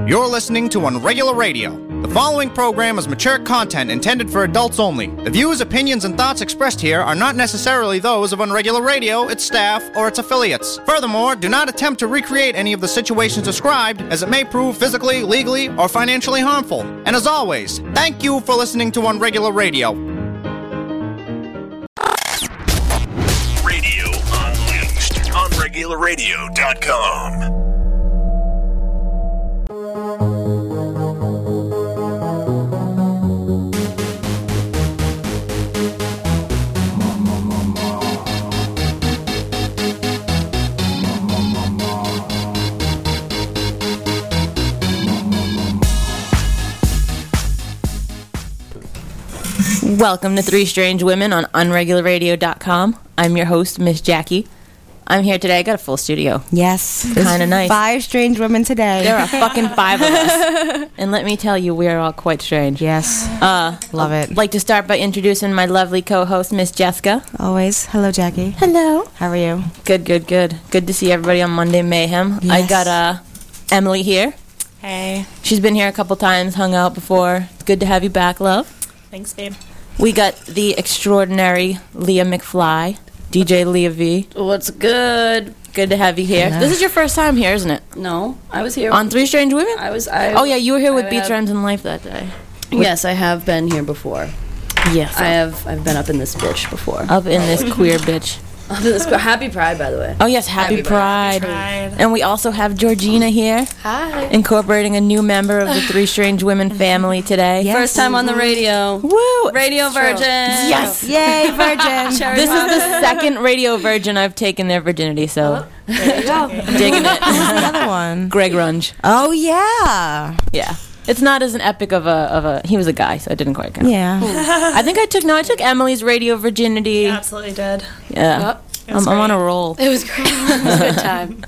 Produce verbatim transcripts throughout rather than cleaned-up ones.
You're listening to Unregular Radio. The following program is mature content intended for adults only. The views, opinions, and thoughts expressed here are not necessarily those of Unregular Radio, its staff, or its affiliates. Furthermore, do not attempt to recreate any of the situations described, as it may prove physically, legally, or financially harmful. And as always, thank you for listening to Unregular Radio. Radio Unleashed on Regular Radio dot com. Welcome to Three Strange Women on Unregular Radio dot com. I'm your host, Miss Jackie. I'm here today. I got a full studio. Yes. Kind of nice. Five strange women today. There are fucking five of us. And let me tell you, we are all quite strange. Yes. Uh, Love it. I'd like to start by introducing my lovely co-host, Miss Jessica. Always. Hello, Jackie. Hello. How are you? Good, good, good. Good to see everybody on Monday Mayhem. Yes. I got uh, Emily here. Hey. She's been here a couple times, hung out before. It's good to have you back, love. Thanks, babe. We got the extraordinary Leah McFly, D J Leah V. What's good? Good to have you here. Yeah. This is your first time here, isn't it? No, I was here On Three Strange Women? I was. I, Oh, yeah, you were here with I Beach have- Runs in Life that day. Yes, I have been here before. Yes. I have. I've been up in this bitch before. Up in this queer bitch. Up in this. Happy Pride, by the way. Oh, yes, Happy, Happy Pride. Pride. And we also have Georgina here, Hi. incorporating a new member of the Three Strange Women family today. Yes. First time on the radio. Woo! Radio Virgin. Yes! Yay, virgin. Cherry This is Pie. the second radio virgin I've taken their virginity, so There you go. digging it. the other one. Greg Runge. Oh, yeah. Yeah. It's not as an epic of a of a. He was a guy, so I didn't quite count. Yeah. I think I took no. I took Emily's radio virginity. You absolutely did. Yeah, It was I'm, I'm on a great. roll. It was great. It was a good time.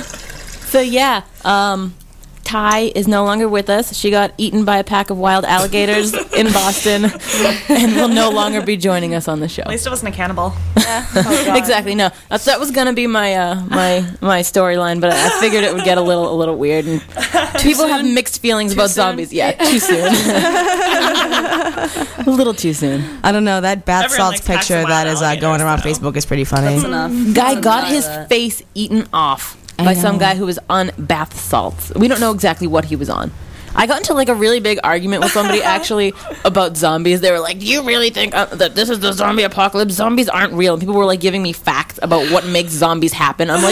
So yeah, um, Ty is no longer with us. She got eaten by a pack of wild alligators in Boston, and will no longer be joining us on the show. At least it wasn't a cannibal. Exactly. No, that's, that was gonna be my uh, my my storyline, but I figured it would get a little a little weird, and people have mixed feelings about soon? zombies. Yeah, too soon. A little too soon. I don't know. That bath Everyone salts likes packs picture of that wild is uh, going alligators, around though. Facebook is pretty funny. That's enough. Guy That's got enough his of that. face eaten off I by some know. guy who was on bath salts. We don't know exactly what he was on. I got into like a really big argument with somebody actually about zombies. They were like, "Do you really think uh, that this is the zombie apocalypse? Zombies aren't real." And people were like giving me facts about what makes zombies happen. I'm like,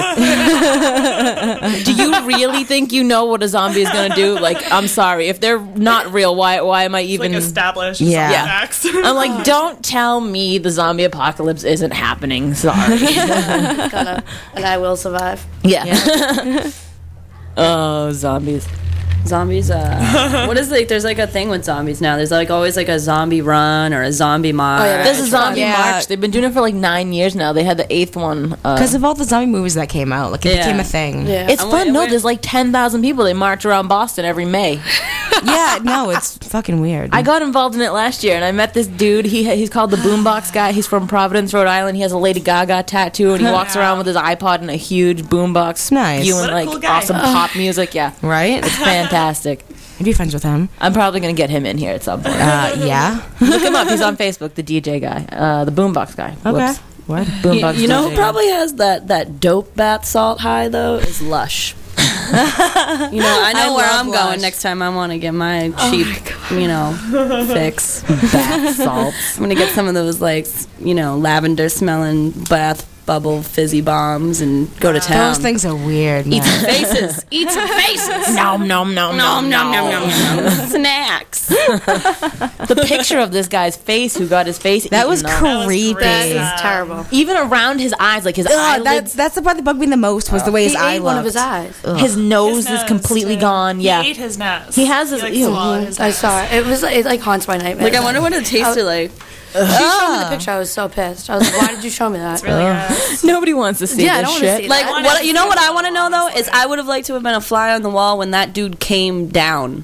dude, do you really think you know what a zombie is gonna do? Like, I'm sorry, if they're not real, why why am I It's even? like established Yeah. Yeah. facts. I'm like, don't tell me the zombie apocalypse isn't happening. Sorry. Gonna, and I will survive. Yeah. Oh, zombies. Zombies. Uh, what is like? There's like a thing with zombies now. There's like always like a zombie run or a zombie march. Oh, yeah, There's a zombie Yeah. march. They've been doing it for like nine years now. They had the eighth one. Uh, Because of all the zombie movies that came out. Like, it Yeah. became a thing. Yeah. it's I'm fun. like- No, we're- there's like ten thousand people. They march around Boston every May. Yeah, no, it's fucking weird. I got involved in it last year, and I met this dude. He He's called the Boombox Guy. He's from Providence, Rhode Island. He has a Lady Gaga tattoo, and he walks around with his iPod and a huge boombox. Nice. Spewing What a like cool guy. awesome pop music. Yeah. Right? It's fantastic. I'd be friends with him. I'm probably going to get him in here at some point. Uh, yeah. Look him up. He's on Facebook, the D J guy. Uh, the Boombox Guy. Okay. Whoops. What? You, Boombox you know D J who guy. probably has that, that dope bath salt high though is Lush. You know, I know I where love I'm Lush. going next time I want to get my cheap, you know, fix. Bath salts. I'm gonna get some of those like, s- you know, lavender smelling bath bubble fizzy bombs and go to town. Those things are weird, man. Eat some faces. Eat some faces. Nom nom nom Nom nom nom nom nom nom. Snacks. The picture of this guy's face, who got his face That eaten was off. That was creepy. great. It's terrible. Even around his eyes, like his Ugh, eyelids. that's, that's the part that bugged me the most was the way his He eye ate looked. one of his eyes. his nose His is nose, completely too. gone. Yeah. He ate his nose. He has his- He, like, ew. swallowed his I nose. saw it. It was it like haunts my nightmares. Like I wonder what it tasted like. She showed me the picture. I was so pissed. I was like, why did you show me that? It's really gross. Nobody wants to see Yeah, I this don't wanna shit. see Like that. what you know what I want to know though is I would have liked to have been a fly on the wall when that dude came down.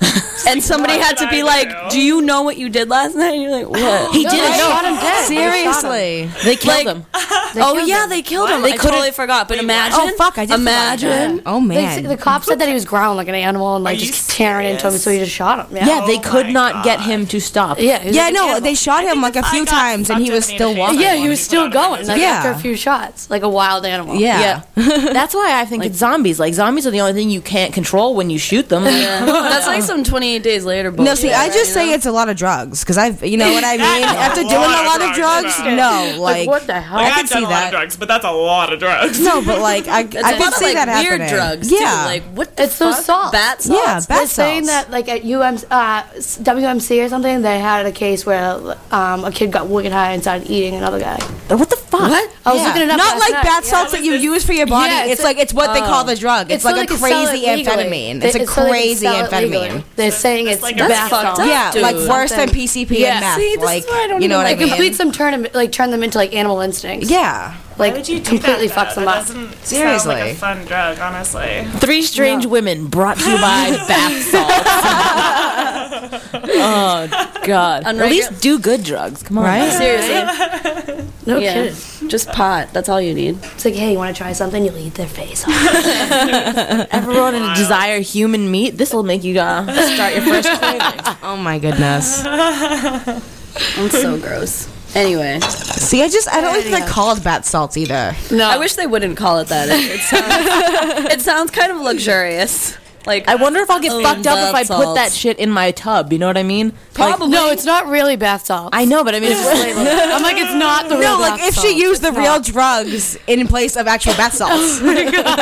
and somebody what had did to be I like, do? "Do you know what you did last night?" And you're like, "What?" He No, did they it. shot him dead. Seriously. They killed Like- him. oh killed yeah, him. they killed him. They I couldn't- totally forgot. But imagine. Oh, fuck, I did forget Imagine. Oh, They, man. the cop said that he was growling like an animal and like Are you just tearing into him, serious? so he just shot him. Yeah, Yeah, they Oh could my not get God. him to stop. yeah, he was yeah, like an no, animal. they shot him like a if few I got times and he sucked was up in still the face, walking. I Yeah, wanted he was to still put it on going his like Yeah. after a few shots, like a wild animal. Yeah. That's why I think it's zombies. Like, zombies are the only thing you can't control when you shoot them. Yeah. That's like some twenty-eight days later bullshit. No, see, I right, just you say know? it's a lot of drugs because I've, you know what I mean. That's After a doing lot a lot of of drugs, drugs, yeah. no, like, what the hell? I Like, can I've done see a lot of that. drugs, but that's a lot of drugs. No, but like, I, I It's a can lot of, see like, that weird happening. drugs. Yeah, Too. Like what? The It's those fuck? salts. Bat salts. yeah, They're bat saying salts. that like at U M uh, W M C or something, they had a case where um, a kid got wicked high and started eating another guy. What the fuck? What? I was Yeah. looking it up. Not last like night. bath Yeah. salts that you use for your body. Yeah, it's, it's like it's what they call the drug. It's, like so a they can sell crazy it legally. amphetamine. It's They- a so they can crazy sell it legally. amphetamine. They're saying it's like bath a- That's fucked salts. up. Yeah, dude. like worse than Something. P C P Yeah. and meth. See, this like is why I don't you know even what I It mean? completes them, turn them like turn them into like animal instincts. Yeah. like Why would you do completely that, fucks though? them That up. doesn't Seriously. sound like a fun drug, honestly. Three strange women brought to you by bath salts. Oh God! At Unregu- least do good drugs. Come on, Right? Seriously. No yeah. kidding. Just pot. That's all you need. It's like, hey, you want to try something? You'll eat their face off. Everyone in desire human meat. This will make you uh, start your first craving. Oh my goodness. It's so gross. Anyway, See, I just I don't think they're called bat salts either. No, I wish they wouldn't call it that. It, it sounds, it sounds kind of luxurious. Like I wonder if I'll get Oh, fucked up if bath I put that salts. shit in my tub. You know what I mean? Probably. no, it's not really bath salts. I know, but I mean, it's I'm like, it's not the real. No, like bath if salts. she used the It's real not. drugs in place of actual bath salts. would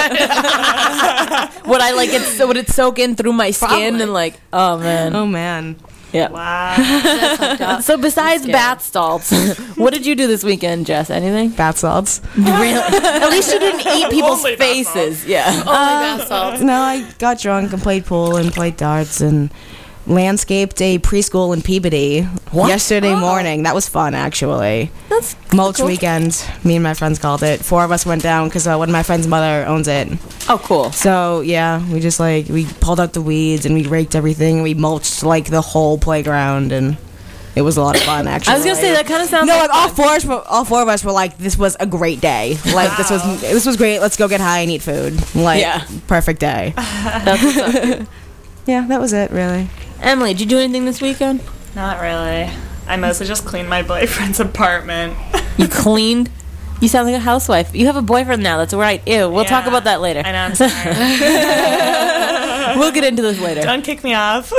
I like it? Would it soak in through my skin Probably. and like? Oh man, Oh man. yeah. Wow. So besides Scary. bath salts, what did you do this weekend, Jess? Anything? Bath salts. Really? At least you didn't eat people's Only bath faces. Yeah. Only bath salts. No, I got drunk and played pool and played darts and landscaped a preschool in Peabody yesterday morning. That was fun, actually. That's Mulch cool. weekend, me and my friends called it. Four of us went down because uh, one of my friend's mother owns it. Oh, cool. So yeah, we just like we pulled out the weeds and we raked everything. And we mulched like the whole playground, and it was a lot of fun. Actually, I was gonna say that kind of sounds No, like like all four, of us- all four of us were like, "This was a great day. Like this was this was great. Let's go get high and eat food. Like Yeah. perfect day." That's what's up. Yeah, that was it really. Emily, did you do anything this weekend? Not really. I mostly just cleaned my boyfriend's apartment. You cleaned? You sound like a housewife. You have a boyfriend now. That's right. Ew. We'll talk Yeah. about that later. I know, I'm sorry. We'll get into this later. Don't kick me off.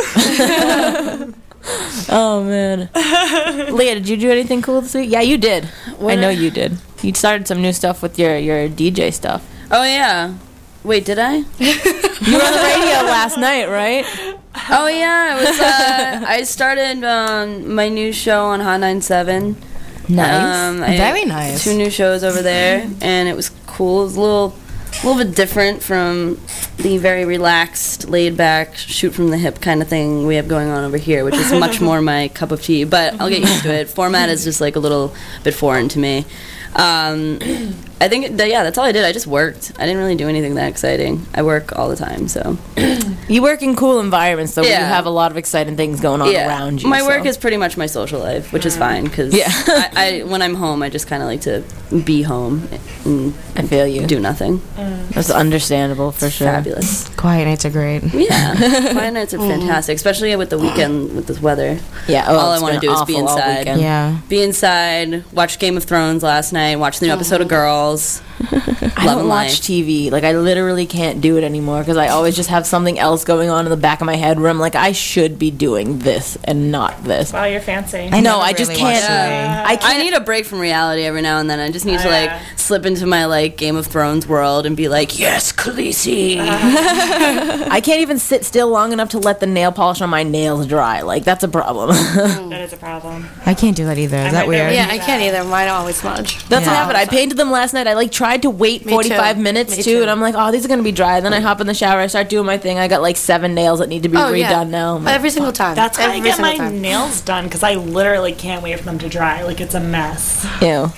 Oh man. Leah, did you do anything cool this week? Yeah, you did. I know you did. You started some new stuff with your your D J stuff. Oh yeah. Wait, did I? You were on the radio last night, right? Oh yeah. It was. Uh, I started um, my new show on Hot ninety-seven. Nice. Um, I- Very nice. Two new shows over there, and it was cool. It was a little, a little bit different from the very relaxed, laid-back, shoot from the hip kind of thing we have going on over here, which is much more my cup of tea. But I'll get used to it. Format is just like a little bit foreign to me. Um, I think, that, yeah, that's all I did. I just worked. I didn't really do anything that exciting. I work all the time, so You work in cool environments, though. Where you Yeah. have a lot of exciting things going on yeah. around you. My so. work is pretty much my social life, which is fine because Yeah. I, I, when I'm home, I just kind of like to be home and I feel you. do nothing. That's understandable for sure. Fabulous. Quiet nights are great. Yeah, quiet nights are fantastic, especially with the weekend with this weather. Yeah. Oh, All I it's wanna been do is be awful all inside. weekend. Yeah. Be inside, watch Game of Thrones last night, watch the new episode of Girls. I Love don't and watch life. T V. Like, I literally can't do it anymore because I always just have something else going on in the back of my head where I'm like, I should be doing this and not this. Wow, you're fancy. I No, never I just really can't. watch T V. I can't. I need a break from reality every now and then. I just need to Oh, like yeah. slip into my like Game of Thrones world and be like, yes, Khaleesi. I can't even sit still long enough to let the nail polish on my nails dry. Like, that's a problem. That is a problem. I can't do that either. Is I that might weird? never- Yeah, I can't either. Mine always smudge. That's what Yeah. happened. I painted them last night. I like tried to wait Me forty-five too. minutes Me too, too. and I'm like, oh, these are gonna be dry. Then I hop in the shower, I start doing my thing. I got like seven nails that need to be Oh redone yeah, now. I'm like, every single time. That's how I every get single my time. nails done because I literally can't wait for them to dry. Like, it's a mess. ew.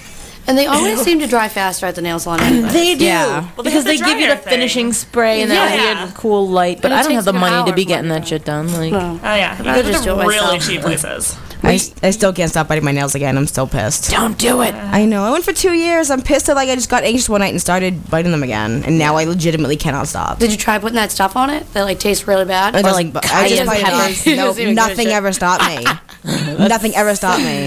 And they always seem to dry faster at the nail salon anyway. They do. Yeah. Well, they because have the they give you the dryer thing. finishing spray and that Yeah. weird cool light. But And it I don't takes have the like an money to hour be for getting it. that shit done. Like, No. Oh yeah, you rather go to just the do it really myself. cheap places. I, I still can't stop biting my nails again. I'm still pissed. don't do it. I know. I went for two years. I'm pissed that like I just got anxious one night and started biting them again, and now I legitimately cannot stop. Did you try putting that stuff on it that like tastes really bad? I Or, just, like, I just cayenne bite it peppers. off. He No, doesn't even give a nothing shit. ever stopped me. Nothing ever stopped me.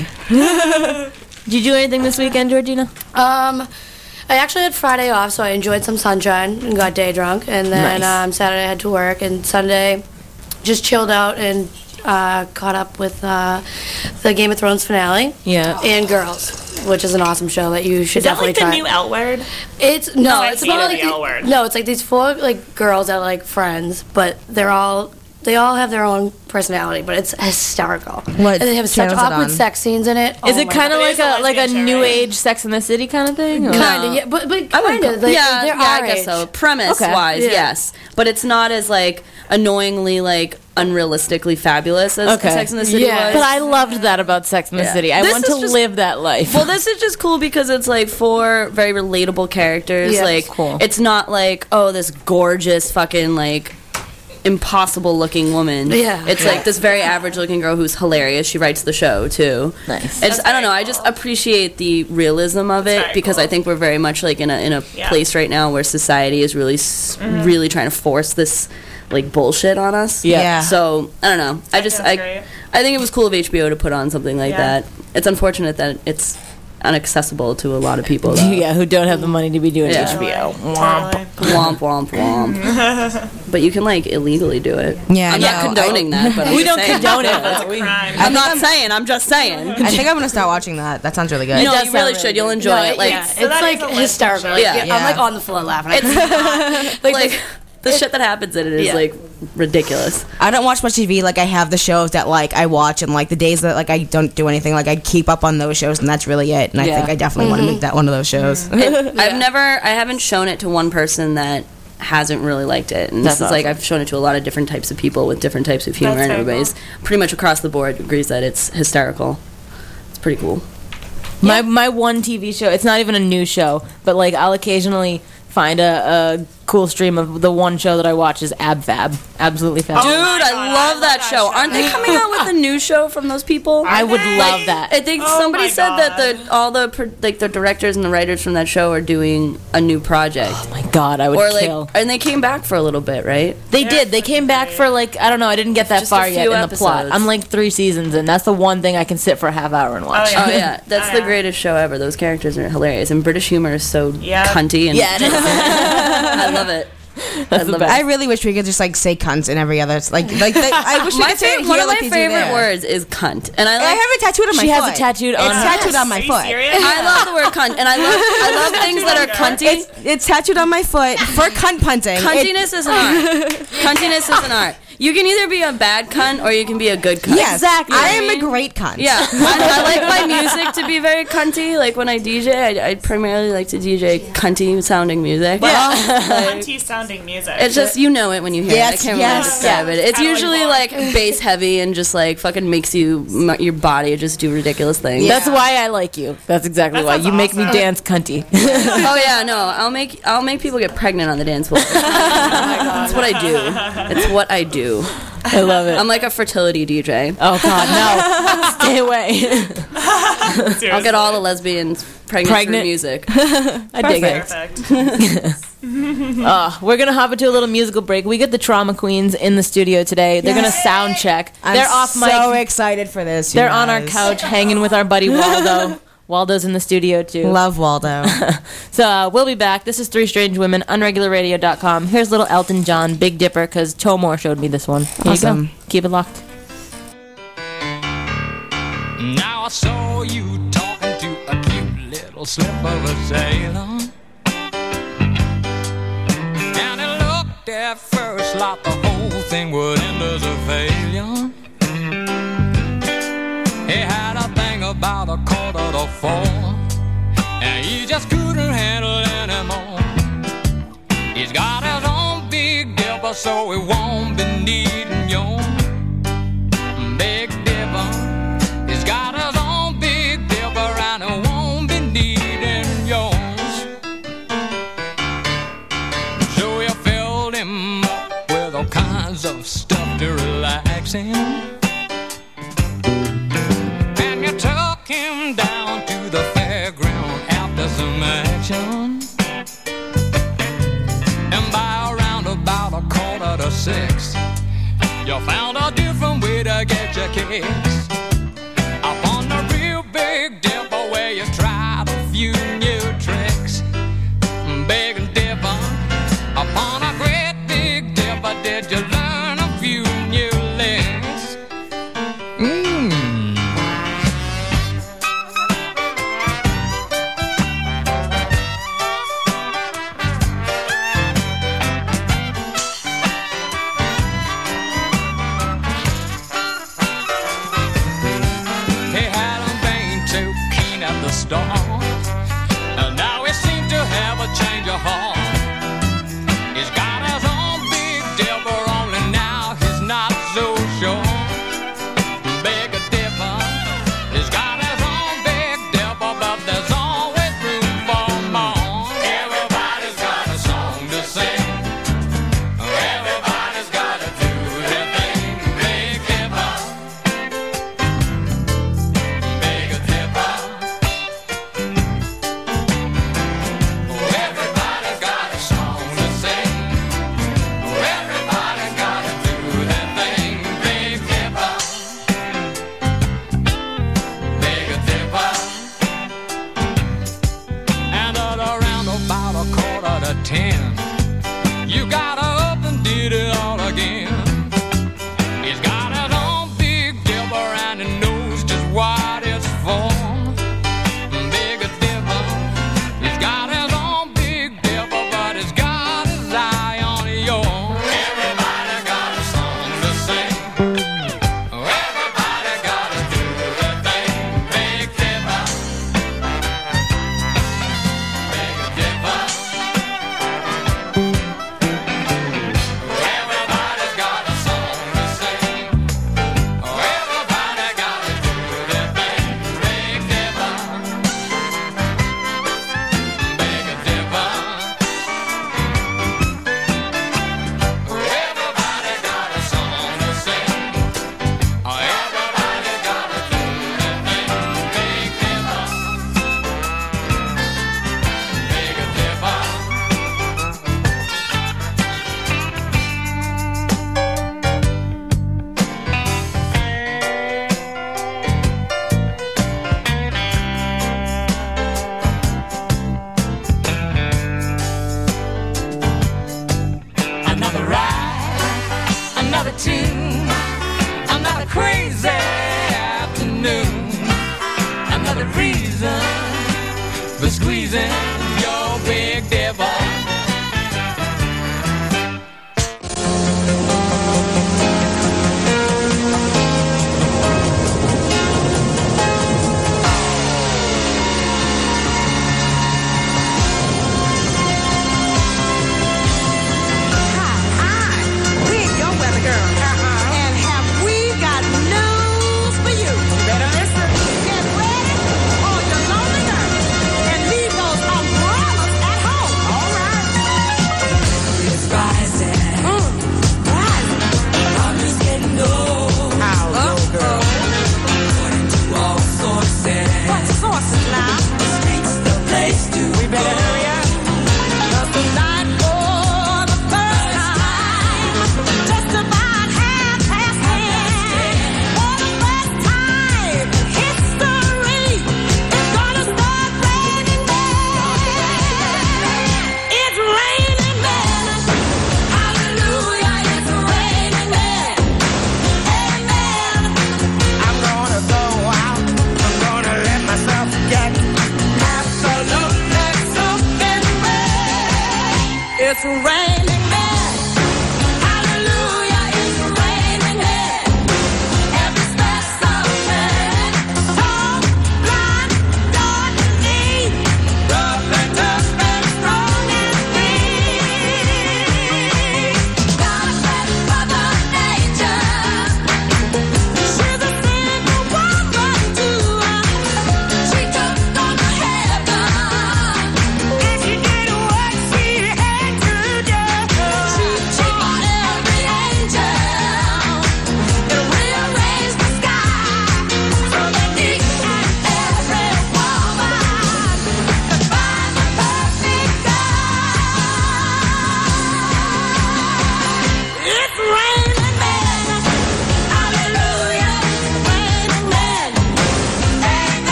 Did you do anything this weekend, Georgina? Um, I actually had Friday off, so I enjoyed some sunshine and got day drunk. And then Nice. um, Saturday I had to work, and Sunday just chilled out and uh, caught up with uh, the Game of Thrones finale. Yeah. And Girls, which is an awesome show that you should Is that definitely like the try. new L word? It's no, No, I've it's seen about it, like the the- L word. no, it's like these four like girls that are like friends, but they're all they all have their own personality, but it's hysterical. What and they have such channel is it awkward on? sex scenes in it. Is Oh it my kind of It like is a a like a lesbian show, new right? age Sex and the City kind of thing? or- Kind of, yeah, but but kind of. Like, yeah, they're yeah, our I guess age. so. Premise Okay. wise, Yeah. yes, but it's not as like annoyingly like unrealistically fabulous as Okay. Sex and the City Yeah. was. But I loved that about Sex and the Yeah. City. I This want is to just- live that life. well, this is just cool because it's like four very relatable characters. Yeah. like, Cool. it's not like oh, this gorgeous fucking like impossible looking woman. Yeah. it's like this very average looking girl who's hilarious. She writes the show too. Nice. It's, I don't know. I just appreciate the realism of it very because cool. I think we're very much like in a in a Yeah. place right now where society is really s really trying to force this like bullshit on us. Yeah. Yeah. So I don't know. I just sounds I great. I think it was cool of H B O to put on something like Yeah. that. It's unfortunate that it's inaccessible to a lot of people. Though. yeah, who don't have the money to be doing Yeah. H B O. Totally. Womp womp womp. But you can like illegally do it. Yeah, I'm no, not condoning that, but I'm We just don't saying. condone it. but we- Crime. I'm not saying. I'm just saying. I think I'm gonna start watching that. That sounds really good. You know, does you really sound should. really You'll good. enjoy No, it. Like, yeah, So it's that like is a lesbian hysterical. show. Like, Yeah. I'm like Yeah. on the floor laughing. it's like, like the shit that happens in it is Yeah. like ridiculous. I don't watch much T V. Like I have the shows that like I watch, and like the days that like I don't do anything, like I keep up on those shows, and that's really it. And I Yeah. think I definitely want to make that one of those shows. I've never, I haven't shown it to one person that hasn't really liked it, and That's this is like awesome. I've shown it to a lot of different types of people with different types of humor, That's and very everybody's pretty much across the board agrees that it's hysterical. It's pretty cool. My my one T V show. It's not even a new show, but like I'll occasionally find a, a cool stream of the one show that I watch is Ab Fab. Absolutely fab. Dude, Oh my I God, love I love that that show. show. Aren't they coming out with a new show from those people? I would they? love Like, that. I think Oh somebody my said that God. the all the pro- like the directors and the writers from that show are doing a new project. Oh my god, I would Or like, kill. and they came back for a little bit, right? They Yeah, did. They came back for like I don't know. I didn't get that Just a far yet few in the plot. episodes. I'm like three seasons, and that's the one thing I can sit for a half hour and watch. Oh, Oh yeah, that's Oh, the yeah. greatest show ever. Those characters are hilarious, and British humor is so Yeah. cunty. And Yeah, it is. I love it. I love it. I really wish we could just like say cunts in every other like like they, I wish we My could say it favorite, here one of like my they do favorite there. words is cunt, and I I like. have it tattooed on my She foot. has it tattooed on It's her. tattooed on my Are you foot. serious? I love the word cunt, and I love I love things that are cunty. It's it's tattooed on my foot for cunt punting. It- Cuntiness is an art. Cuntiness is an art. You can either be a bad cunt or you can be a good cunt. yes, Exactly. I You know am what I a mean? great cunt. Yeah, I, I like my music to be very cunty. Like when I D J, I, I primarily like to D J cunty sounding music. Cunty sounding music. It's just you know it when you hear Yes, it. I can't yes. really describe it. It's Kinda usually like like bass heavy and just like fucking makes you m- your body just do ridiculous things. That's why I like you. That's exactly That why sounds you make me awesome. dance cunty. Oh yeah, no, I'll make I'll make people get pregnant on the dance floor. That's what I do. It's what I do. I love it. I'm like a fertility D J. Oh god, no! Stay away. I'll get all the lesbians pregnant, Pregnant. through music. I dig it. Perfect. Uh, we're gonna hop into a little musical break. We get the Trauma Queens in the studio today. They're gonna sound check. I'm They're off so mic. excited for this. you They're on our guys. couch hanging with our buddy Waldo. Waldo's in the studio too. Love Waldo. So uh, we'll be back. This is Three Strange Women, unregular radio dot com. Here's little Elton John, Big Dipper, because Tomor showed me this one. Here Awesome. you go. Keep it locked. Now I saw you talking to a cute little slip of a sailor, and it looked at first like the whole thing would end as a failure. He had a thing about a quarter to four, and he just couldn't handle anymore. He's got his own Big Dipper, so he won't be needing your Big Dipper. He's got his own Big Dipper, and he won't be needing kinds of stuff to relax in. And you took him down to the fairground after some action. And by around about a quarter to six, you found a different way to get your kicks. Up on the real Big Dipper where you tried a few new tricks. Big Dipper, upon a great Big Dipper, did you learn a few new licks? Mmm. He hadn't been too keen at the start, and now he seems to have a change of heart. He's got his own Big Dipper only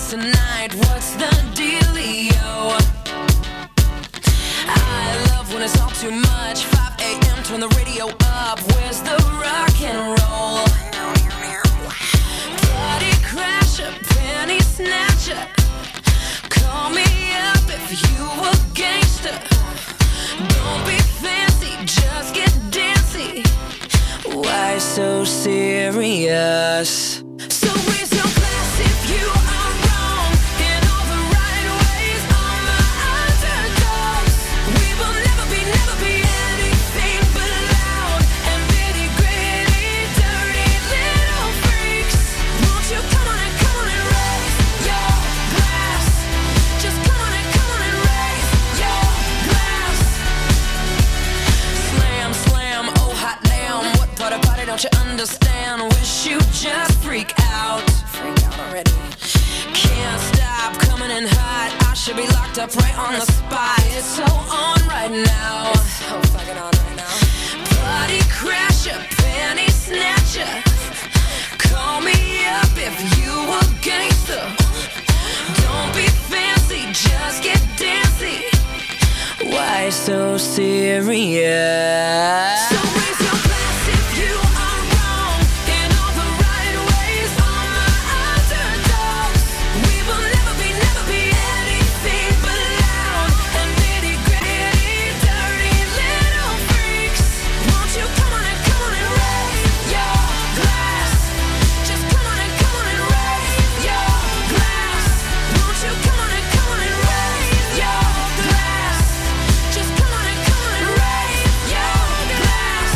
tonight? What's the dealio? I love when it's all too much. five a.m. turn the radio up. Where's the rock and roll? Party crasher, penny snatcher. Call me up if you a gangster. Don't be fancy, just get dancy. Why so serious? So raise your glass if you are wrong in all the right ways. All my underdogs. We will never be, never be anything but loud and bitty, gritty, dirty little freaks. Won't you come on and come on and raise your glass? Just come on and come on and raise your glass. Slam, slam, oh hot damn. What part of party don't you understand? Wish you just freak out. Freak out already. Can't stop coming in hot. I should be locked up right on the spot. It's so on right now. It's so fucking on right now. Party crasher, penny snatcher. Call me up if you a gangster. Don't be fancy, just get dancy. Why so serious? So raise your glass if you are wrong in all the right ways. All my underdogs. We will never be, never be anything but loud and bitty, gritty, dirty little freaks. Won't you come on and come on and raise your glass? Just come on and come on and raise your glass. Won't you come on and come on and raise your glass? Just come on and come on and raise your glass.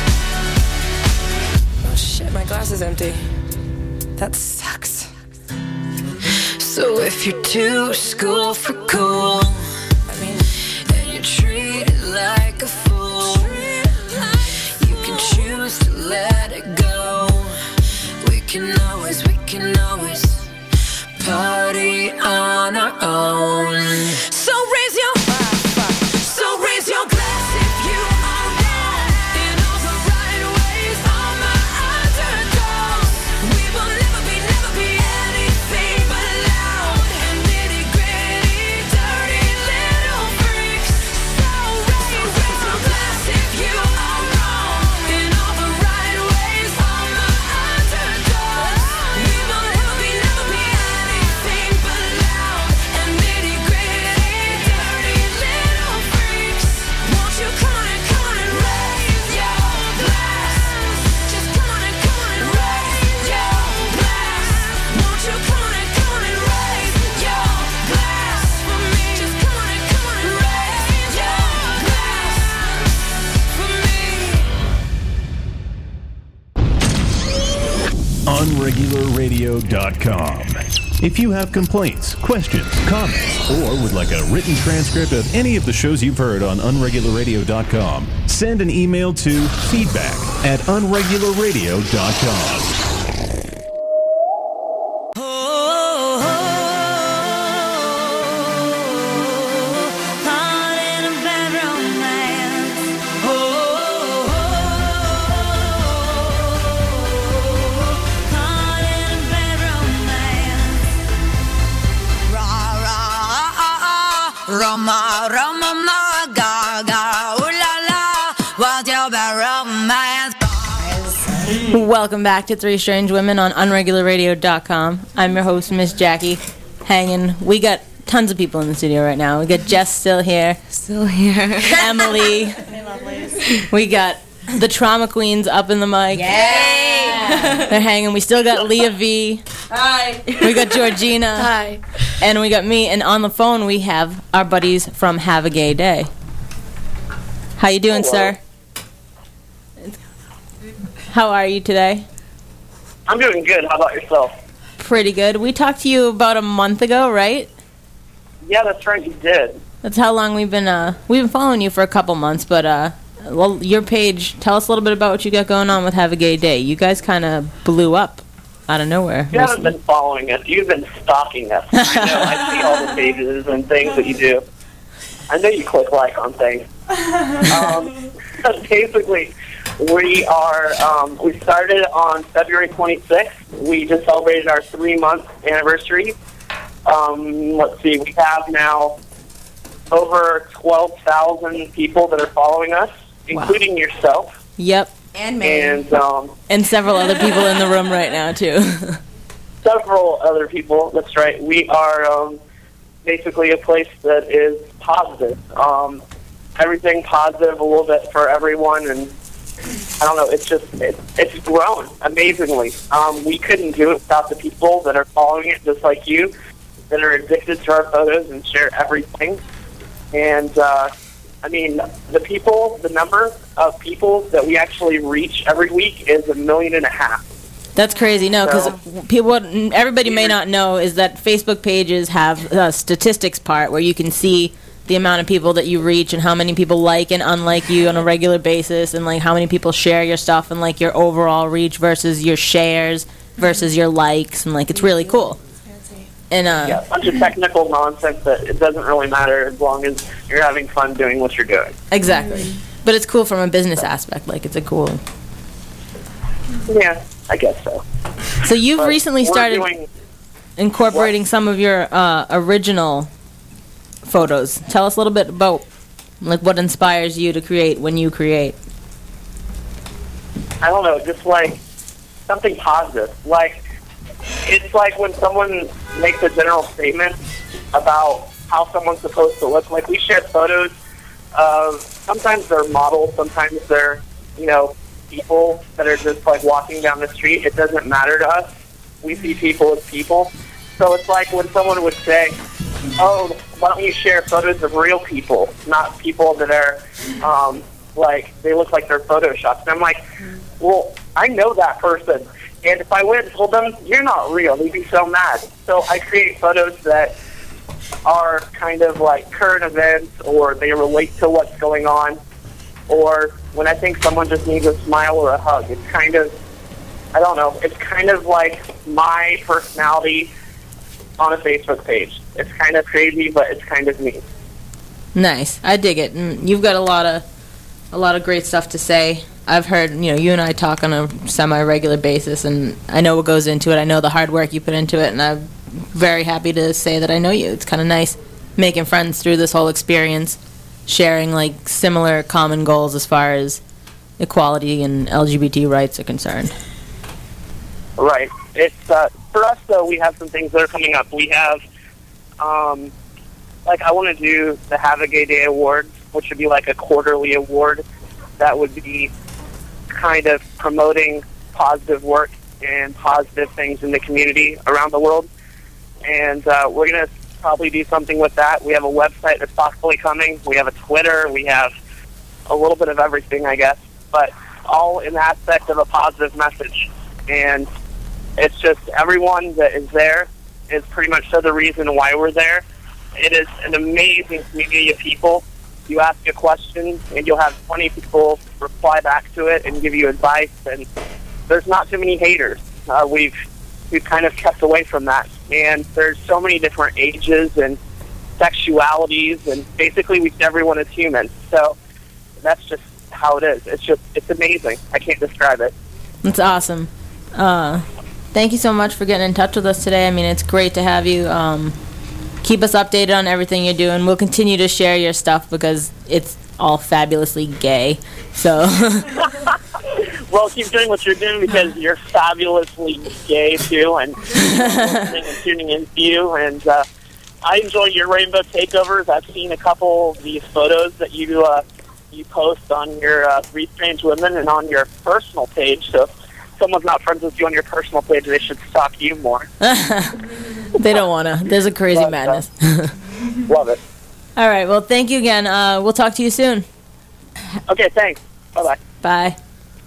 Oh shit, my glass is empty. That sucks. So if you're too school for cool, I mean, and you're treated like a fool, you can choose to let it go. We can always, we can always party on our own. So raise your, so raise your glass if you are wrong in all the right ways. All my underdogs. We will never be, never be anything but loud and nitty gritty, dirty little freaks. So raise, raise your glass if you are wrong in all the right ways. All my underdogs. We will never be, never be anything but loud and nitty gritty, dirty little freaks. Won't you come on and come on and raise your glass? Just come on and come on and raise your glass. Won't you come on and come on and raise your glass for me? Just come on and come on and raise your glass for me. unregular radio dot com. If you have complaints, questions, comments, or would like a written transcript of any of the shows you've heard on unregular radio dot com, send an email to feedback at unregular radio dot com. Caught in a bad romance. Caught in a bad romance. Ra ra Roma Roma ma ga ga ooh la la. What's your bad romance? Welcome back to Three Strange Women on unregular radio dot com. I'm your host, Miss Jackie, hanging. We got tons of people in the studio right now. We got Jess still here. Still here. Emily. We got the Trauma Queens up in the mic. Yay! They're hanging. We still got Leah V. Hi. We got Georgina. Hi. And we got me. And on the phone, we have our buddies from Have a Gay Day. How you doing, sir? How are you today? I'm doing good. How about yourself? Pretty good. We talked to you about a month ago, right? Yeah, that's right. You did. That's how long we've been uh we've been following you for a couple months, but uh well, your page, tell us a little bit about what you got going on with Have a Gay Day. You guys kind of blew up out of nowhere. You haven't been following us. You've been stalking us. I know. I see all the pages and things that you do. I know you click like on things. Um, basically, we are. Um, we started on February twenty-sixth. We just celebrated our three-month anniversary, Um, let's see, we have now over twelve thousand people that are following us, including yourself. Yep. And me. And, um, and several other people in the room right now, too. Several other people, that's right. We are um, basically a place that is positive. Um, everything positive a little bit for everyone, and I don't know, it's just, it, it's grown amazingly. Um, we couldn't do it without the people that are following it, just like you, that are addicted to our photos and share everything. And, uh, I mean, the people, the number of people that we actually reach every week is a million and a half. That's crazy. No, because so, people, what everybody may not know is that Facebook pages have a statistics part where you can see the amount of people that you reach and how many people like and unlike you on a regular basis, and like how many people share your stuff, and like your overall reach versus your shares versus your likes, and like it's really cool. And uh, yeah, a bunch of technical nonsense that it doesn't really matter as long as you're having fun doing what you're doing. Exactly. But it's cool from a business aspect. Like, it's a cool... Yeah, I guess so. So you've but recently started doing... incorporating what? some of your uh, original photos. Tell us a little bit about, like, what inspires you to create when you create. I don't know, just, like, something positive. Like, it's like when someone makes a general statement about how someone's supposed to look. Like, we share photos of, sometimes they're models, sometimes they're, you know, people that are just, like, walking down the street. It doesn't matter to us. We see people as people. So it's like when someone would say, oh, why don't you share photos of real people, not people that are, um, like, they look like they're photoshopped. And I'm like, well, I know that person. And if I went and told them, you're not real, they'd be so mad. So I create photos that are kind of like current events, or they relate to what's going on, or when I think someone just needs a smile or a hug. It's kind of, I don't know, it's kind of like my personality on a Facebook page. It's kind of crazy, but it's kind of me. Nice. I dig it. And you've got a lot of a lot of great stuff to say. I've heard, you know, you and I talk on a semi-regular basis, and I know what goes into it. I know the hard work you put into it, and I'm very happy to say that I know you. It's kind of nice making friends through this whole experience, sharing, like, similar common goals as far as equality and L G B T rights are concerned. Right. It's, uh, for us, though, we have some things that are coming up. We have, um, like, I want to do the Have a Gay Day Awards, which would be like a quarterly award that would be kind of promoting positive work and positive things in the community around the world. And uh, we're going to probably do something with that. We have a website that's possibly coming. We have a Twitter. We have a little bit of everything, I guess, but all in the aspect of a positive message. And it's just everyone that is there is pretty much the reason why we're there. It is an amazing community of people. You ask a question, and you'll have twenty people reply back to it and give you advice. And there's not too many haters. Uh, we've we've kind of kept away from that. And there's so many different ages and sexualities, and basically we see everyone as human. So that's just how it is. It's just it's amazing. I can't describe it. It's awesome. Uh, thank you so much for getting in touch with us today. I mean, it's great to have you. Um, keep us updated on everything you're doing. We'll continue to share your stuff because it's all fabulously gay. So, well, keep doing what you're doing because you're fabulously gay too, and listening and tuning into you. And uh, I enjoy your rainbow takeovers. I've seen a couple of these photos that you uh, you post on your uh, Three Strange Women and on your personal page. So if someone's not friends with you on your personal page, they should stalk you more. They don't want to. There's a crazy Love madness. Love it. All right. Well, thank you again. Uh, we'll talk to you soon. Okay, thanks. Bye-bye. Bye.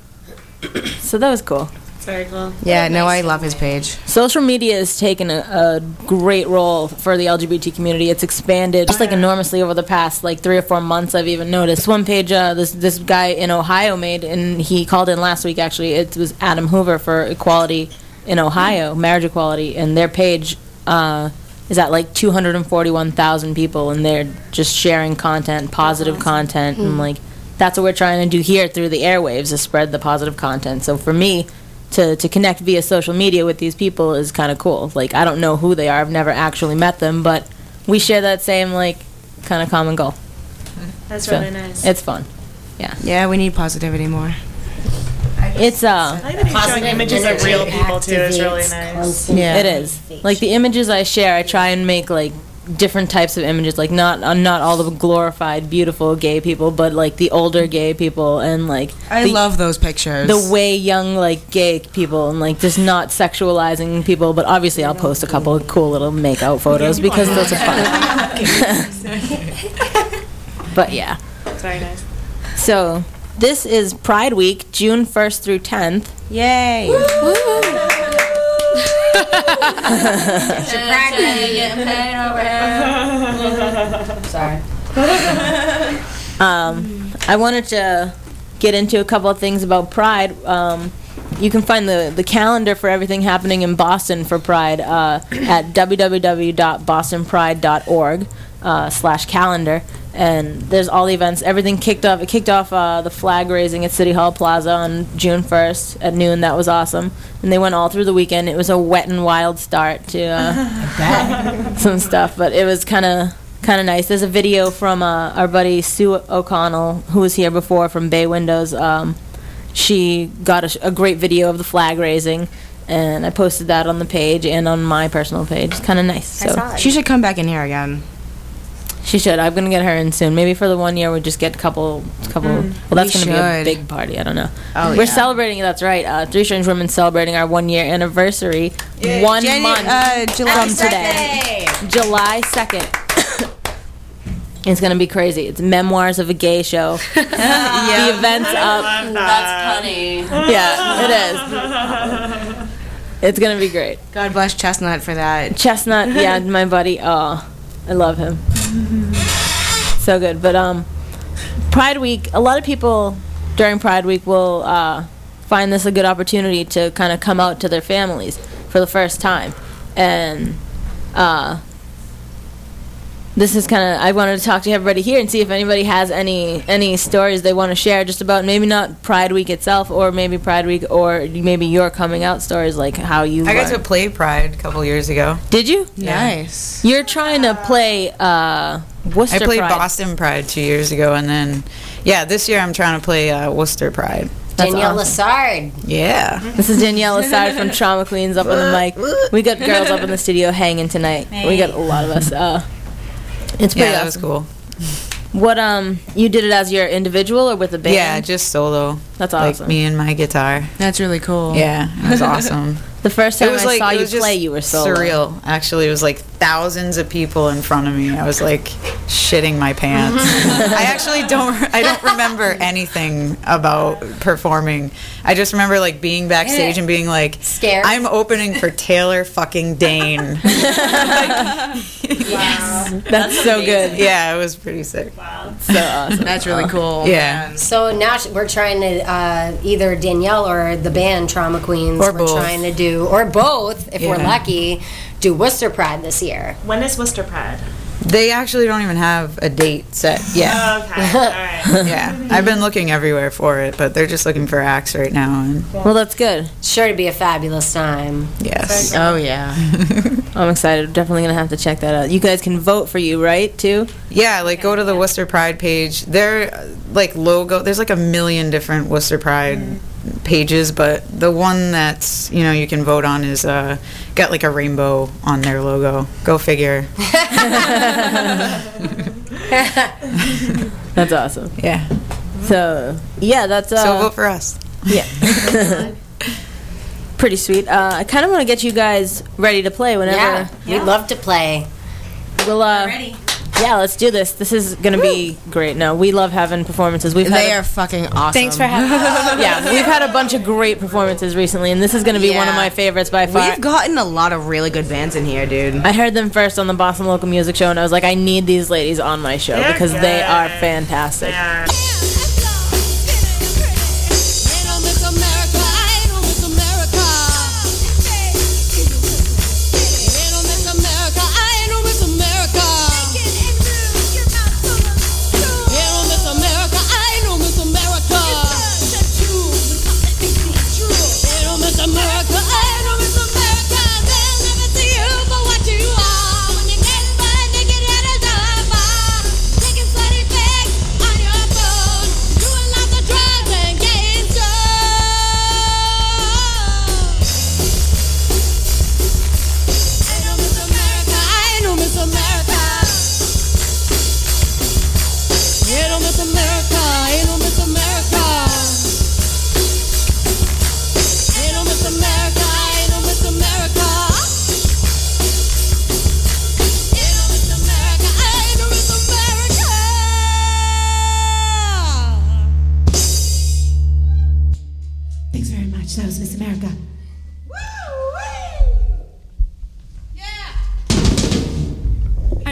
So that was cool. Very cool. Yeah, no, I love his page. Social media has taken a, a great role for the L G B T community. It's expanded just like enormously over the past like three or four months. I've even noticed one page uh, this this guy in Ohio made, and he called in last week. Actually, it was Adam Hoover for Equality in Ohio, marriage equality, and their page uh, is at like two hundred forty-one thousand people, and they're just sharing content, positive content, and like that's what we're trying to do here through the airwaves is spread the positive content. So for me, to, to connect via social media with these people is kind of cool. Like, I don't know who they are. I've never actually met them, but we share that same, like, kind of common goal. That's So, really nice. It's fun. Yeah. Yeah, we need positivity more. It's, uh... I like that he's showing images of real people, too. It's really nice. Yeah. It is. Like, the images I share, I try and make, like, different types of images. Like, not uh, not all the glorified, beautiful gay people, but, like, the older gay people and, like... I the, love those pictures. The way young, like, gay people and, like, just not sexualizing people. But obviously I'll post a couple of cool little make-out photos because those are fun. But, yeah. That's very nice. So, this is Pride Week, June first through tenth. Yay! Sorry. um, I wanted to get into a couple of things about Pride. Um, you can find the, the calendar for everything happening in Boston for Pride uh, at w w w dot boston pride dot org uh, slash calendar. And there's all the events. Everything kicked off. It kicked off uh, the flag raising at City Hall Plaza on June first at noon. That was awesome. And they went all through the weekend. It was a wet and wild start to uh, some stuff, but it was kind of kind of nice. There's a video from uh, our buddy Sue O'Connell, who was here before from Bay Windows. Um, she got a, sh- a great video of the flag raising, and I posted that on the page and on my personal page. It's kind of nice. So She should come back in here again. she should. I'm gonna get her in soon. Maybe for the one year we just get a couple, couple. Mm, well, that's we gonna be a should. big party. I don't know. Oh, We're yeah. celebrating. That's right. Uh, Three Strange Women celebrating our one year anniversary. Yeah. One Janu- month uh, July from today. July second. It's gonna be crazy. It's Memoirs of a Gay Show. The event's up. That's funny. Yeah, it is. It's gonna be great. God bless Chestnut for that. Chestnut, yeah, my buddy. Oh, I love him. So good. But um, Pride Week. A lot of people during Pride Week will uh, find this a good opportunity to kind of come out to their families for the first time, and uh. This is kind of, I wanted to talk to everybody here and see if anybody has any any stories they want to share just about maybe not Pride Week itself, or maybe Pride Week, or maybe your coming out stories, like how you I got learned. to play Pride a couple years ago. Did you? Nice. You're trying to play uh, Worcester I played Pride. Boston Pride two years ago, and then, yeah, this year I'm trying to play uh, Worcester Pride. That's Danielle awesome. Lassard. Yeah. This is Danielle Lassard from Trauma Queens up on the mic. We got girls up in the studio hanging tonight. We got a lot of us. Uh, it's pretty Yeah, that was awesome. cool. What, um, you did it as your individual or with a band? Yeah, just solo. That's Like awesome. me and my guitar. That's really cool. Yeah, it was awesome. The first time it was I like, saw it you was just play, you were solo. surreal. Actually, it was like thousands of people in front of me. I was like shitting my pants. I actually don't. I don't remember anything about performing. I just remember like being backstage and being like, Scared? I'm opening for Taylor fucking Dane. Yes. That's so good. Yeah, it was pretty sick. So awesome. That's really cool. Yeah. man. So now sh- we're trying to uh, either Danielle or the band Trauma Queens. Or we're both. trying to do, or both, if we're Yeah. lucky, do Worcester Pride this year. When is Worcester Pride? They actually don't even have a date set yet. Oh, okay. All right. Yeah, I've been looking everywhere for it, but they're just looking for acts right now. And Well, that's good. Sure to be a fabulous time. yes, Oh, yeah. I'm excited. Definitely going to have to check that out. You guys can vote for you, right, too? yeah, like go to the Worcester Pride page. Their uh, like logo. There's like a million different Worcester Pride pages, but the one that's you know you can vote on is uh got like a rainbow on their logo. Go figure. That's awesome. Yeah. So, yeah, that's... Uh, So vote for us. Yeah. Pretty sweet. Uh, I kind of want to get you guys ready to play whenever... Yeah, we'd love to play. We'll, uh, ready. Yeah, let's do this. This is going to be great. No, we love having performances. We've They had are fucking awesome. Thanks for having us. Yeah, we've had a bunch of great performances recently, and this is going to be one of Yeah. my favorites by far. We've gotten a lot of really good bands in here, dude. I heard them first on the Boston Local Music Show, and I was like, I need these ladies on my show They're because they good. are fantastic. They are. Miss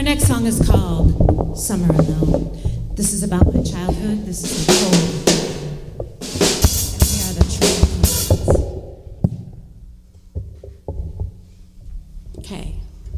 next song is called Summer Alone. This is about my childhood. This is the cold. And here are the track. Okay.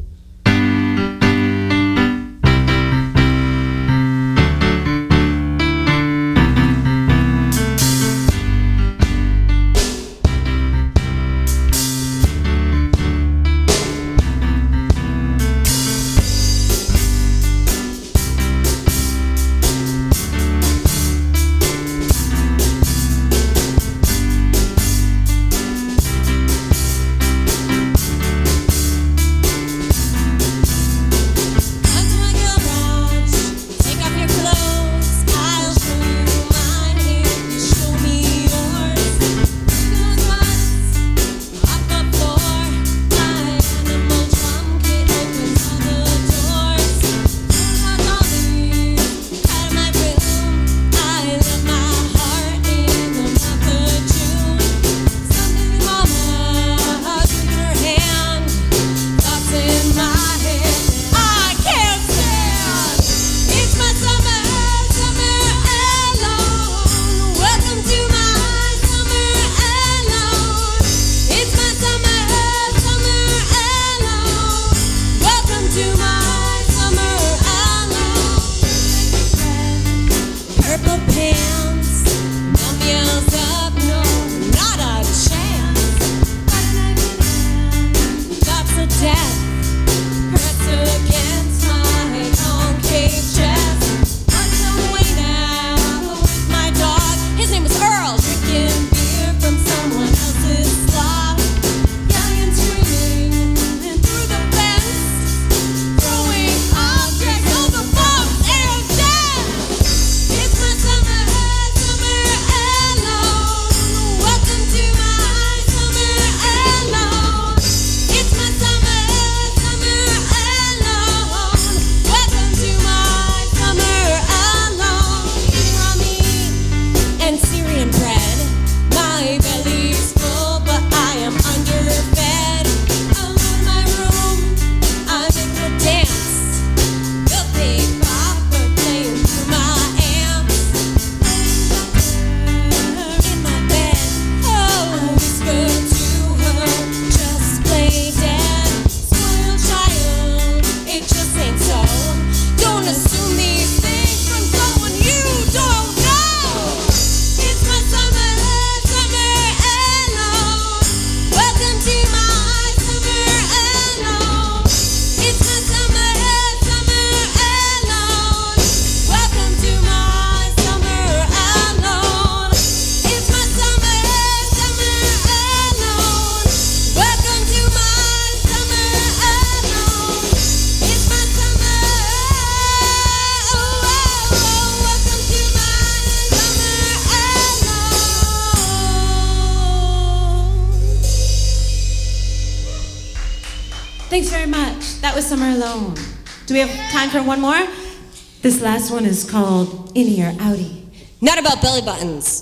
Thanks very much. That was Summer Alone. Do we have time for one more? This last one is called Innie or Outie. Not about belly buttons.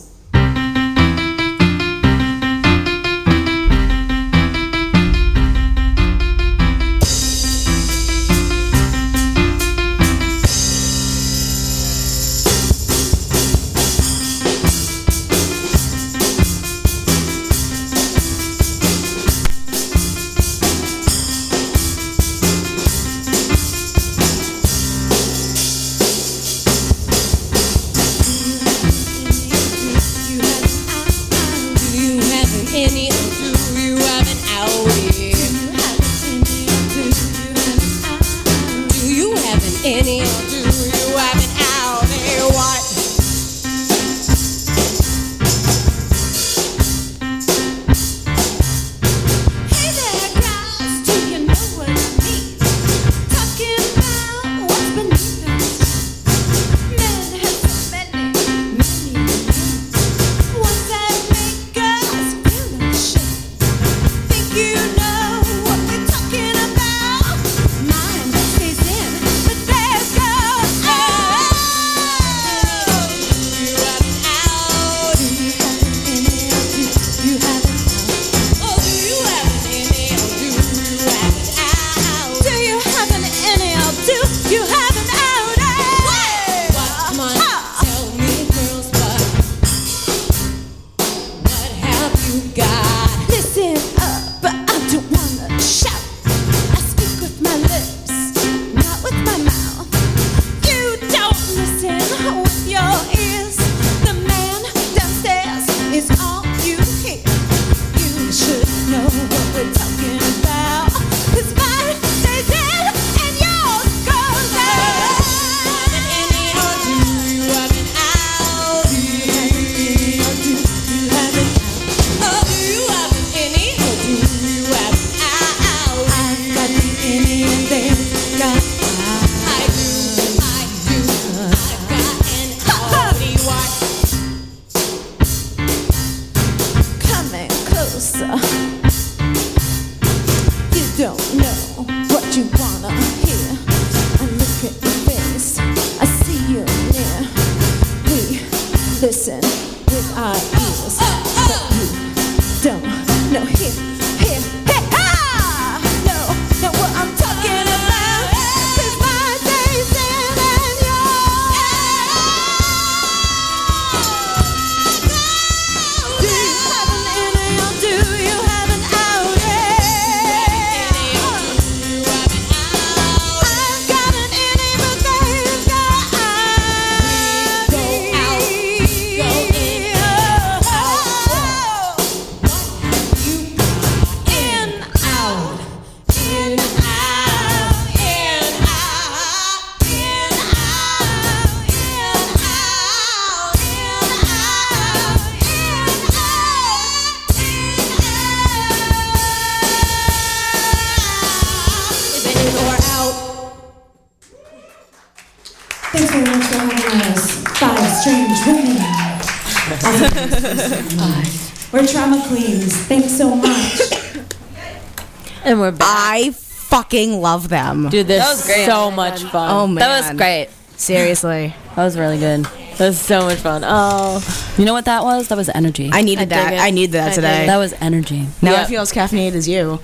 What we're talking about, mind stays in, but there's don't know what you wanna hear. I look at your face, I see you near. We listen with our ears, but you don't know. Here, here, hey, ah! No, know what I'm talking about. 'Cause my day's in and yours. Do you have an innie or do you have an outie? I've got an innie, but they've got outie. Go out, go in, in, out, in, out, in, out, in, out, in, or out. Thanks very much for having us. Five strange women. We're Trauma Queens. Thanks so much. And we're back. I fucking love them. Dude, this That was great. so much fun. Oh, man. That was great. Seriously. That was really good. That was so much fun. Oh, You know what that was? That was energy. I needed I dig that. it. I need that I today. dig That was energy. Now I Yep. feel as caffeinated as you.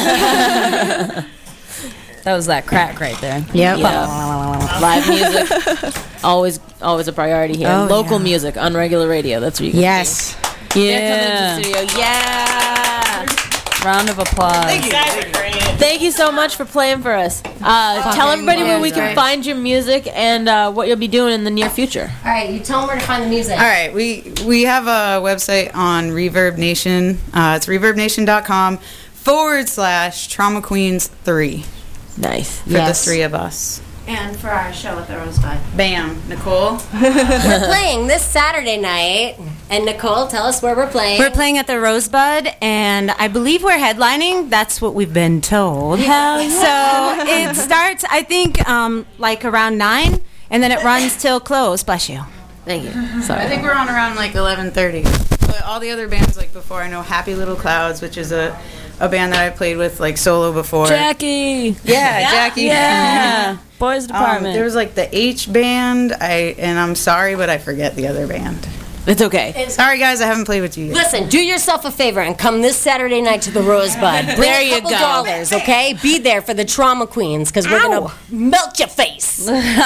That was that crack right there. Yep. yeah. Live music, always, always a priority here. Oh, Local yeah. music, unregular radio. That's what you can Yes. do. Yeah. They're coming into the studio. Yeah. Round of applause. You guys are great. Thank you so much for playing for us. Uh, tell everybody where we can right. find your music and uh, what you'll be doing in the near future. All right, you tell them where to find the music. All right, we we have a website on Reverb Nation. Uh, it's reverbnation.com forward slash Trauma Queens three Nice. for Yes. the three of us. And for our show at the Rosebud. Bam, Nicole. We're playing this Saturday night. And Nicole, tell us where we're playing. We're playing at the Rosebud, and I believe we're headlining. That's what we've been told. Hell So it starts, I think, um, like around nine, and then it runs till close. Bless you. Thank you. I Sorry. think we're on around like eleven thirty. But all the other bands like before, I know Happy Little Clouds, which is a, a band that I played with like solo before. Jackie. Yeah, Jackie. Yeah. Boys Um, department. there was like the H band. I and I'm sorry, but I forget the other band. It's okay. Sorry, guys, I haven't played with you yet. Listen, do yourself a favor and come this Saturday night to the Rosebud. Bring There a you couple go. dollars, okay? Be there for the Trauma Queens because we're Ow. gonna melt your face.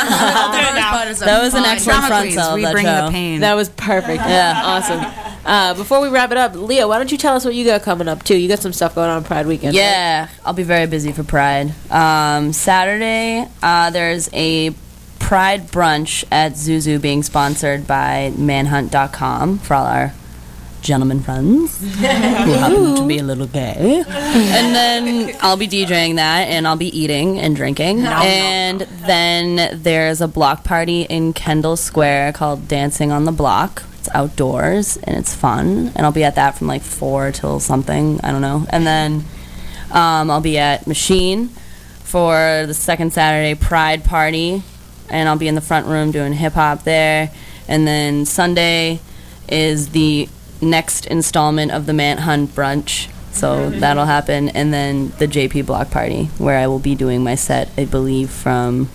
That was an excellent Trauma front Queens, sell of we that bring show. the pain. That was perfect. Yeah, awesome. Uh, before we wrap it up, Leah, why don't you tell us what you got coming up too? You got some stuff going on Pride Weekend. right? Yeah, I'll be very busy for Pride. Um, Saturday, uh, there's a Pride brunch at Zuzu being sponsored by manhunt dot com for all our gentlemen friends who happen to be a little gay. And then I'll be DJing that, and I'll be eating and drinking. And then there's a block party in Kendall Square called Dancing on the Block. It's outdoors, and it's fun. And I'll be at that from like four till something. I don't know. And then um, I'll be at Machine for the second Saturday Pride party, and I'll be in the front room doing hip-hop there. And then Sunday is the next installment of the Manhunt brunch, so that'll happen. And then the J P block party, where I will be doing my set, I believe, from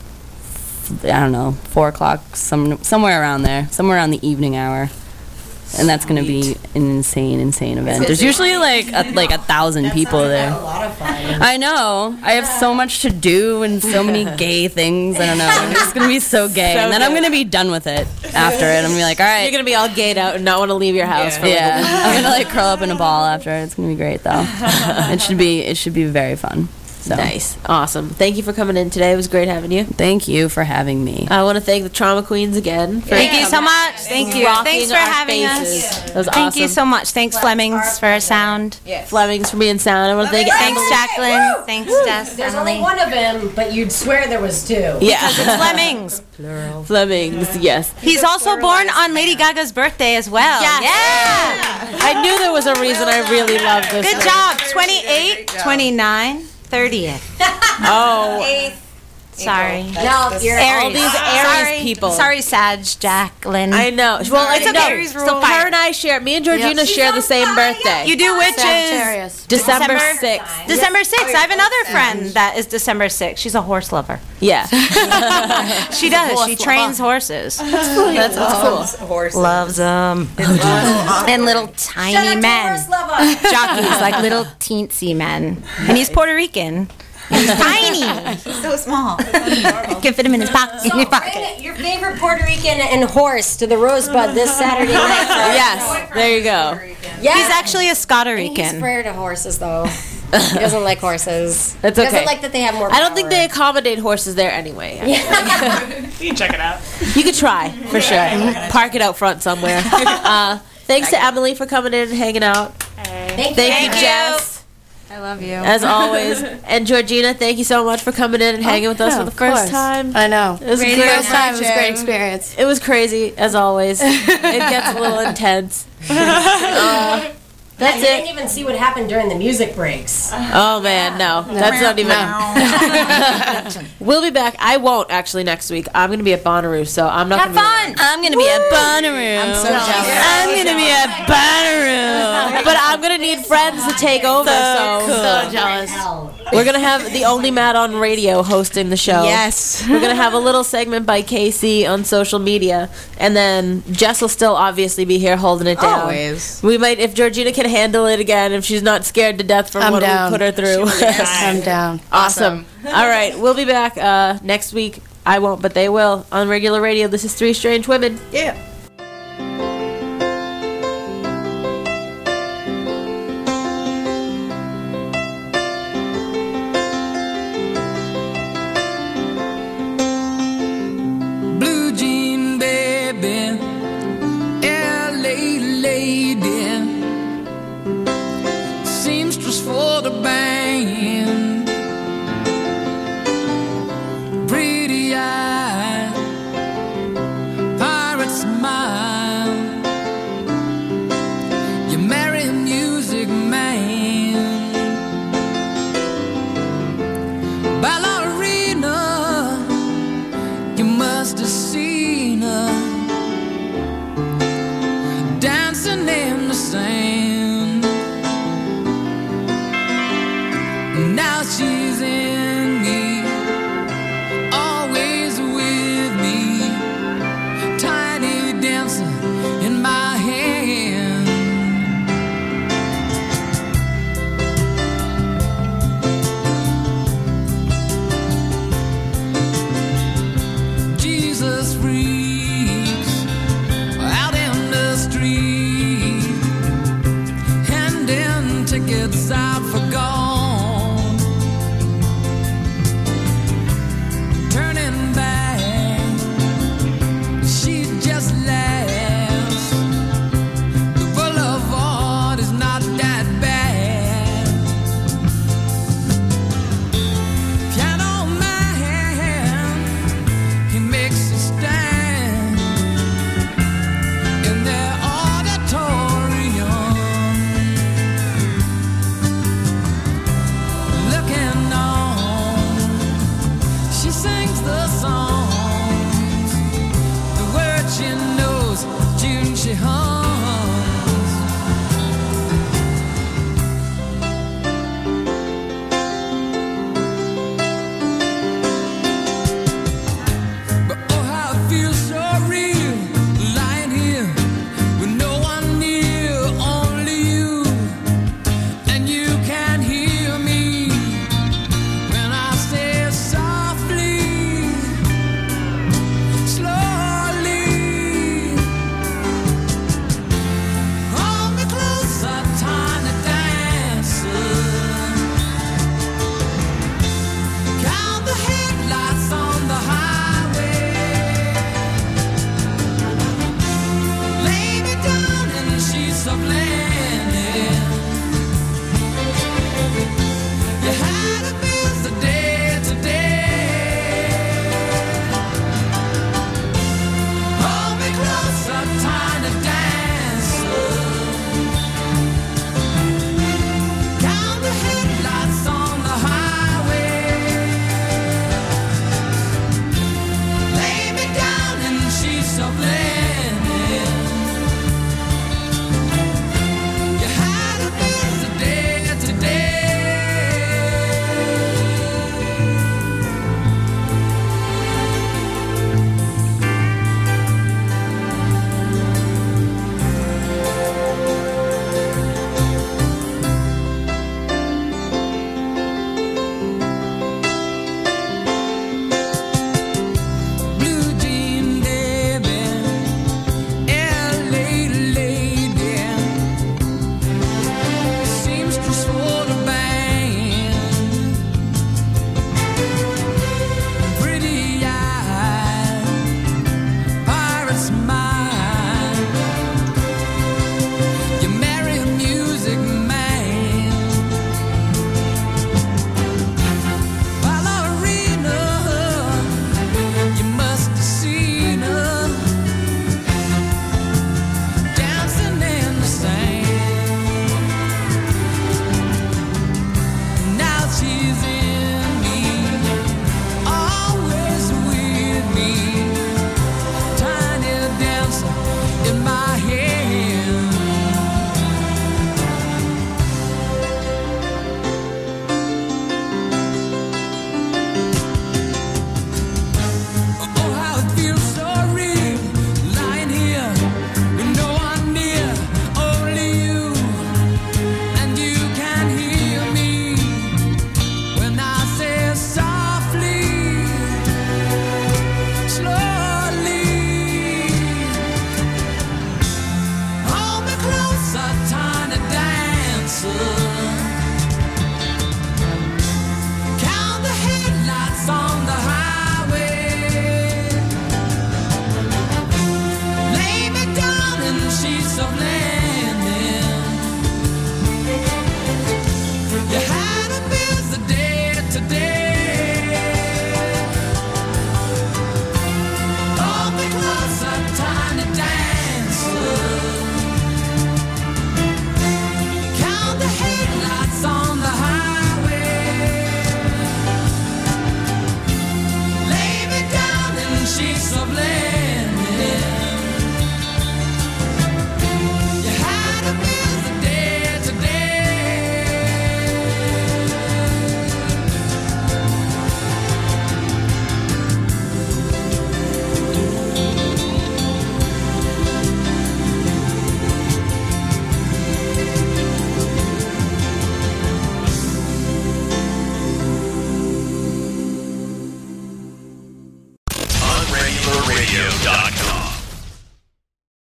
I don't know, four o'clock, some somewhere around there, somewhere around the evening hour. And that's going to be an insane, insane event. There's usually like a, like a thousand people there. A lot of fun. I know. I have so much to do and so many gay things. I don't know. It's going to be so gay. So and then I'm good. going to be done with it after it. I'm going to be like, all right. You're gonna be all gayed out and not want to leave your house. For Yeah, like a week. I'm gonna like curl up in a ball after. It's gonna be great though. It should be it should be very fun. So. Nice, awesome. Thank you for coming in today. It was great having you. Thank you for having me. I want to thank the Trauma Queens again. For Thank you so coming much. Thank you. rocking Thanks for our having faces. us. That was Thank you awesome. so much. Thanks, Flemings, for our sound. Flemings for being sound. I want to thank Thanks, Emily. Jacqueline. Thanks, Jess. There's only one of them, but you'd swear there was two. Yeah, Because it's Flemings. Flemings. Yes. He's also born on Lady Gaga's birthday as well. Yes. Yeah. I knew there was a reason I really loved this. Good job. twenty-eight, twenty-nine, thirtieth. Oh, Sorry. No, you're Aries. All these Aries Sorry. people. Sorry, Sag, Jacqueline. I know. Well, Sorry. it's It's okay. okay. So Still fire. her and I share. Me and Georgina Yep. share the same birthday. You do, which Sagittarius. is December sixth. December sixth. I have another friend that is December sixth. She's a horse lover. Yeah. She does. She trains horses. That's what's cool. Horses. Loves them. And little tiny men. Jockeys, like little teensy men. And he's Puerto Rican. And he's tiny. He's so small. Can fit him in his pocket. In your pocket. Bring your favorite Puerto Rican and horse to the Rosebud this Saturday night. Yes. There you go. Yeah. He's actually a And he's Scotto-Rican. afraid of horses, though. He doesn't like horses. That's He okay. doesn't like that they have more I don't think power. they accommodate horses there anyway. You can check it out. You could try, for sure. Park it out front somewhere. Uh, thanks to Emily for coming in and hanging out. Thank, Thank you. you, Jess. I love you. As always. And Georgina, thank you so much for coming in and hanging with us yeah, for the of first course. time. I know. It was Great great. first time. It was a great experience. It was crazy, as always. It gets a little intense. Uh, that's yeah, you didn't it. even see what happened during the music breaks. Oh, man, no. That's not even... We'll be back. I won't, actually, next week. I'm going to be at Bonnaroo, so I'm not Have going to be... fun. I'm going to be at Bonnaroo. I'm so jealous. I'm gonna be at Bonnaroo, but I'm gonna need friends to take over. So, So jealous. we're gonna have the only Matt on radio hosting the show. Yes. We're gonna have a little segment by Casey on social media, and then Jess will still obviously be here holding it down. Always. We might, if Georgina can handle it again, if she's not scared to death from I'm what down. we put her through. I'm down. Awesome. All right, we'll be back uh, next week. I won't, but they will on regular radio. This is Three Strange Women. Yeah.